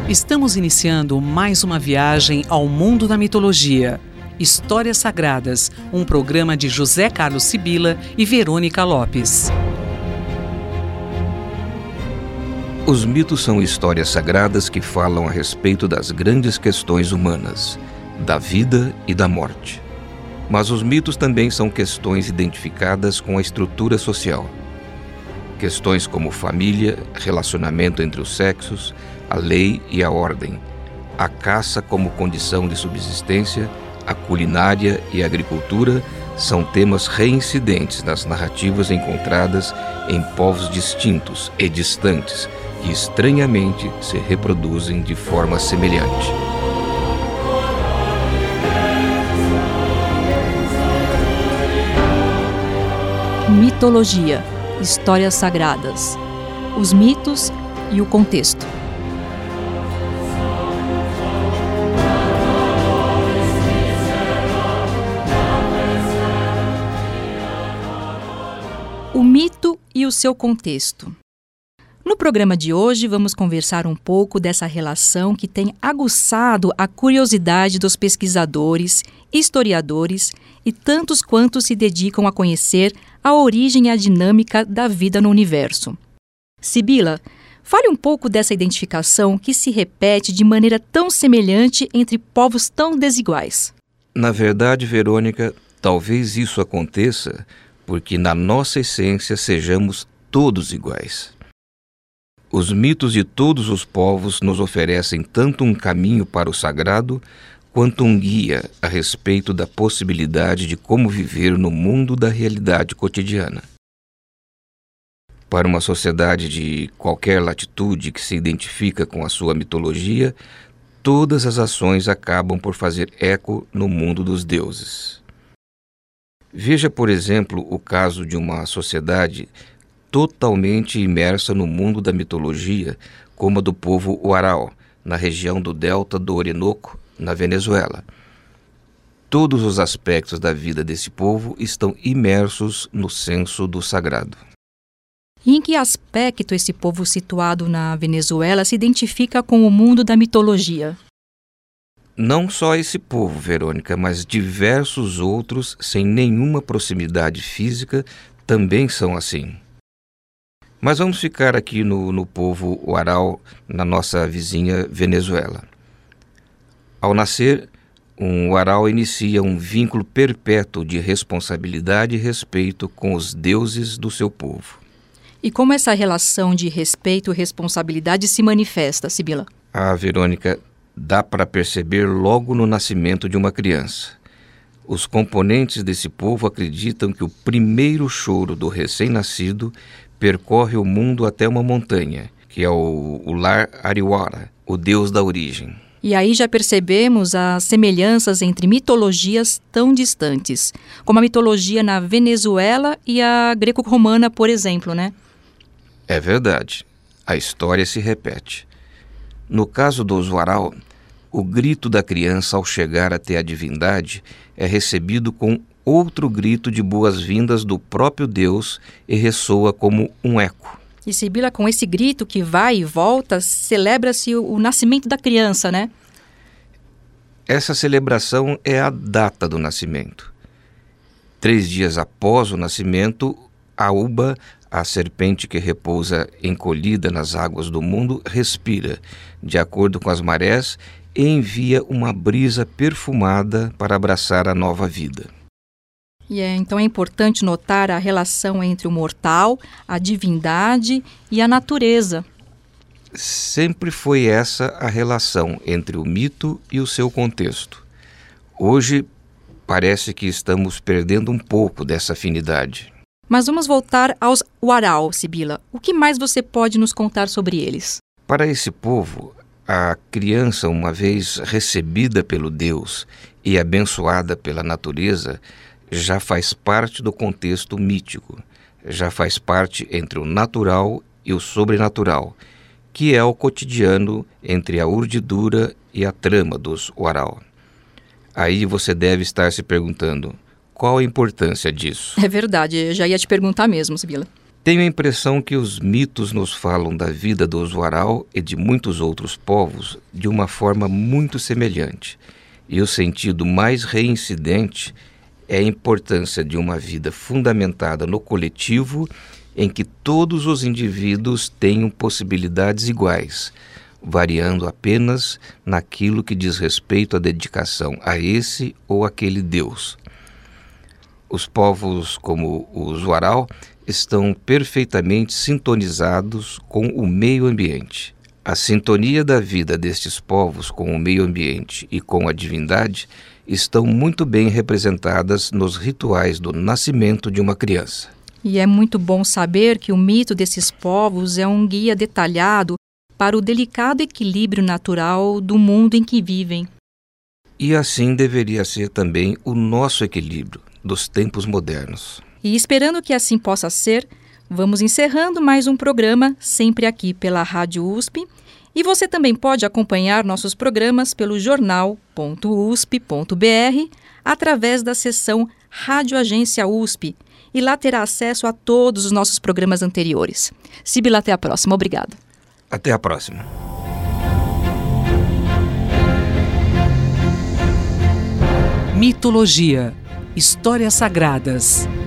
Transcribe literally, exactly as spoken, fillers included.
Estamos iniciando mais uma viagem ao mundo da mitologia. Histórias Sagradas, um programa de José Carlos Sibila e Verônica Lopes. Os mitos são histórias sagradas que falam a respeito das grandes questões humanas, da vida e da morte. Mas os mitos também são questões identificadas com a estrutura social. Questões como família, relacionamento entre os sexos, a lei e a ordem, a caça como condição de subsistência, a culinária e a agricultura são temas reincidentes nas narrativas encontradas em povos distintos e distantes, que estranhamente se reproduzem de forma semelhante. Mitologia, histórias sagradas, os mitos e o contexto. O mito e o seu contexto. No programa de hoje, vamos conversar um pouco dessa relação que tem aguçado a curiosidade dos pesquisadores, historiadores e tantos quantos se dedicam a conhecer a origem e a dinâmica da vida no universo. Sibila, fale um pouco dessa identificação que se repete de maneira tão semelhante entre povos tão desiguais. Na verdade, Verônica, talvez isso aconteça porque na nossa essência sejamos todos iguais. Os mitos de todos os povos nos oferecem tanto um caminho para o sagrado, quanto um guia a respeito da possibilidade de como viver no mundo da realidade cotidiana. Para uma sociedade de qualquer latitude que se identifica com a sua mitologia, todas as ações acabam por fazer eco no mundo dos deuses. Veja, por exemplo, o caso de uma sociedade totalmente imersa no mundo da mitologia, como a do povo Uarau, na região do delta do Orinoco, na Venezuela. Todos os aspectos da vida desse povo estão imersos no senso do sagrado. E em que aspecto esse povo situado na Venezuela se identifica com o mundo da mitologia? Não só esse povo, Verônica, mas diversos outros, sem nenhuma proximidade física, também são assim. Mas vamos ficar aqui no, no povo Uarau, na nossa vizinha Venezuela. Ao nascer, um Uarau inicia um vínculo perpétuo de responsabilidade e respeito com os deuses do seu povo. E como essa relação de respeito e responsabilidade se manifesta, Sibila? Ah, Verônica, dá para perceber logo no nascimento de uma criança. Os componentes desse povo acreditam que o primeiro choro do recém-nascido percorre o mundo até uma montanha, que é o, o lar Ariwara, o deus da origem. E aí já percebemos as semelhanças entre mitologias tão distantes, como a mitologia na Venezuela e a greco-romana, por exemplo, né? É verdade. A história se repete. No caso dos Uarau, o grito da criança ao chegar até a divindade é recebido com outro grito de boas-vindas do próprio Deus e ressoa como um eco. E Sibila, com esse grito que vai e volta, celebra-se o, o nascimento da criança, né? Essa celebração é a data do nascimento. Três dias após o nascimento, a uba, a serpente que repousa encolhida nas águas do mundo, respira, de acordo com as marés, e envia uma brisa perfumada para abraçar a nova vida. E é, então é importante notar a relação entre o mortal, a divindade e a natureza. Sempre foi essa a relação entre o mito e o seu contexto. Hoje, parece que estamos perdendo um pouco dessa afinidade. Mas vamos voltar aos Uarau, Sibila. O que mais você pode nos contar sobre eles? Para esse povo, a criança, uma vez recebida pelo Deus e abençoada pela natureza, já faz parte do contexto mítico, já faz parte entre o natural e o sobrenatural, que é o cotidiano entre a urdidura e a trama dos Uarau. Aí você deve estar se perguntando, qual a importância disso? É verdade, eu já ia te perguntar mesmo, Sibila. Tenho a impressão que os mitos nos falam da vida dos Warao e de muitos outros povos de uma forma muito semelhante, e o sentido mais reincidente é a importância de uma vida fundamentada no coletivo, em que todos os indivíduos tenham possibilidades iguais, variando apenas naquilo que diz respeito à dedicação a esse ou aquele Deus. Os povos como os Warao estão perfeitamente sintonizados com o meio ambiente. A sintonia da vida destes povos com o meio ambiente e com a divindade estão muito bem representadas nos rituais do nascimento de uma criança. E é muito bom saber que o mito desses povos é um guia detalhado para o delicado equilíbrio natural do mundo em que vivem. E assim deveria ser também o nosso equilíbrio dos tempos modernos. E esperando que assim possa ser, vamos encerrando mais um programa, sempre aqui pela Rádio U S P. E você também pode acompanhar nossos programas pelo jornal ponto u s p ponto b r através da seção Rádio Agência U S P. E lá terá acesso a todos os nossos programas anteriores. Sibila, até a próxima. Obrigada. Até a próxima. Mitologia. Histórias sagradas.